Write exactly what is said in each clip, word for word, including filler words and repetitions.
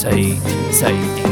Seyid Seyidi.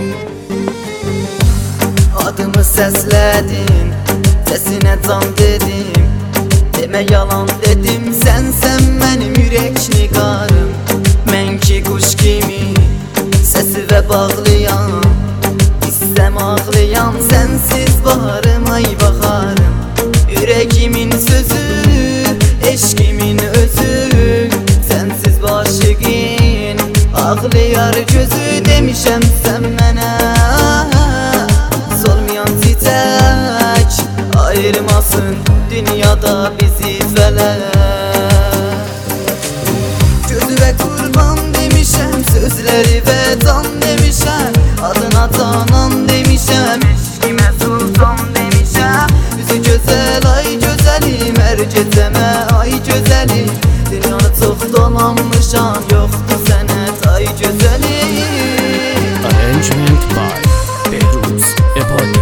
Adımı səslədin, səsinə can dedim. Demə yalan dedim, sənsən mənim ürək niqarım. Mən ki quş kimi səsi və bağlıyam, İstəm ağlayan sənsiz baharım, ay baxarım. Ürəgimin sözü, eşkimin özü, sənsiz başıqin ağlayar gözü. Demişəm sən mənə solmayan çiçək, ayırmasın dünyada bizi fələk. Gözüvə qurban demişəm, sözləri və can demişəm, adına canan demişəm, eşkimə sultan demişəm. Üzü gözəl, ay gözəlim, hər gecəmə ay gözəlim. Dünyanı çox dolanmışam, yoxdur sənət ay gözəlim. Arrangement by Behruz Ebadi.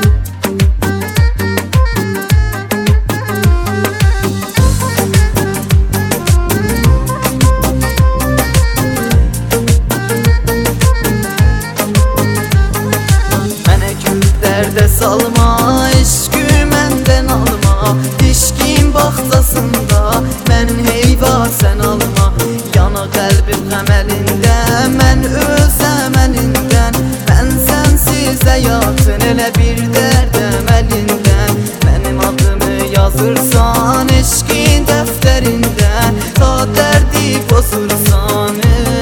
Mənə gül dərdə salma, eşkü məndən alma. Dişkin baxtasında mən heyva sən alma. Yana qəlbim əməlində, mən öz əməlindən. Mən sənsiz həyatın elə bir dərd əməlindən. Mənim adımı yazırsan eşkin dəftərində, ta dərdi pozursan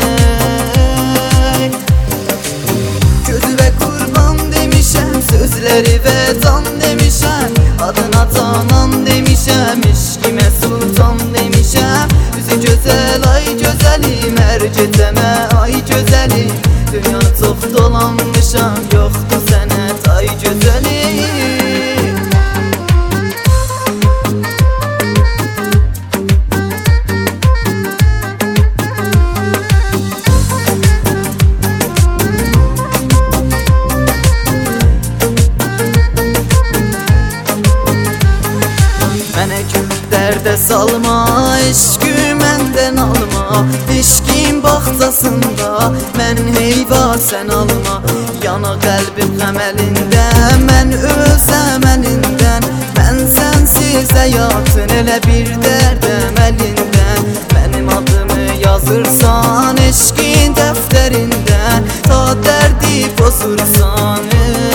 ey. Gözüvə qurban demişəm, sözləri və can demişəm, adına canan demişəm, eşkimə sultan demişəm. Üzü gözəl, ay gözəlim, hər gecəmə ay gözəlim. Dünyanı çox dolanmışam, yoxdur sənət ay gözəlim. Mənə gül dərdə salma, eşkü məndən alma. Eşkin baxtasında mən heyva sən alma. Yana qəlbim əməlində, mən öz əməlindən. Mən sənsiz həyatın elə bir dərd əməlindən. Mənim adımı yazırsan eşkin dəftərində, ta dərdi pozursan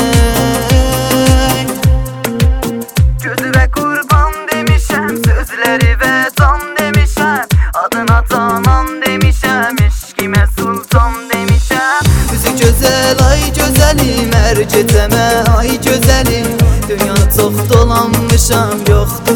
ey. Gözüvə qurban demişəm, sözləri və can demişəm, adına canan demişəm, eşkimə sultan demişəm. Üzü gözəl, ay gözəlim, hər gecəmə ay gözəlim. Dünyanı çox dolanmışam, yoxdur